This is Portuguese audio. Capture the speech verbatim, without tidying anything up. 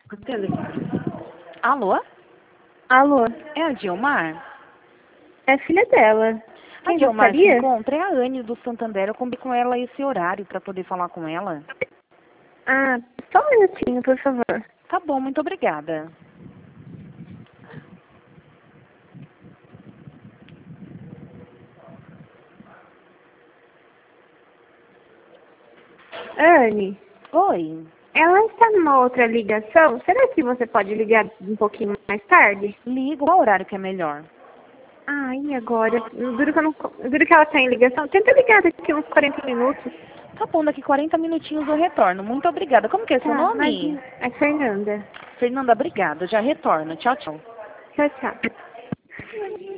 Alô? Alô? É a Dilmar? É a filha dela. A Quem Dilmar se gostaria? encontra é a Anne do Santander. Eu combinei com ela esse horário para poder falar com ela. Ah, só um minutinho, por favor. Tá bom, muito obrigada. Anne, Oi. ela está numa outra ligação. Será que você pode ligar um pouquinho mais tarde? Ligo. Qual horário que é melhor? Ah, e agora? Duro que, eu não, duro que ela está em ligação. Tenta ligar daqui uns quarenta minutos. Tá bom, daqui quarenta minutinhos eu retorno. Muito obrigada. Como que é seu Tá, nome? imagina. É Fernanda. Fernanda, obrigada. Já retorno. Tchau, tchau. Tchau, tchau.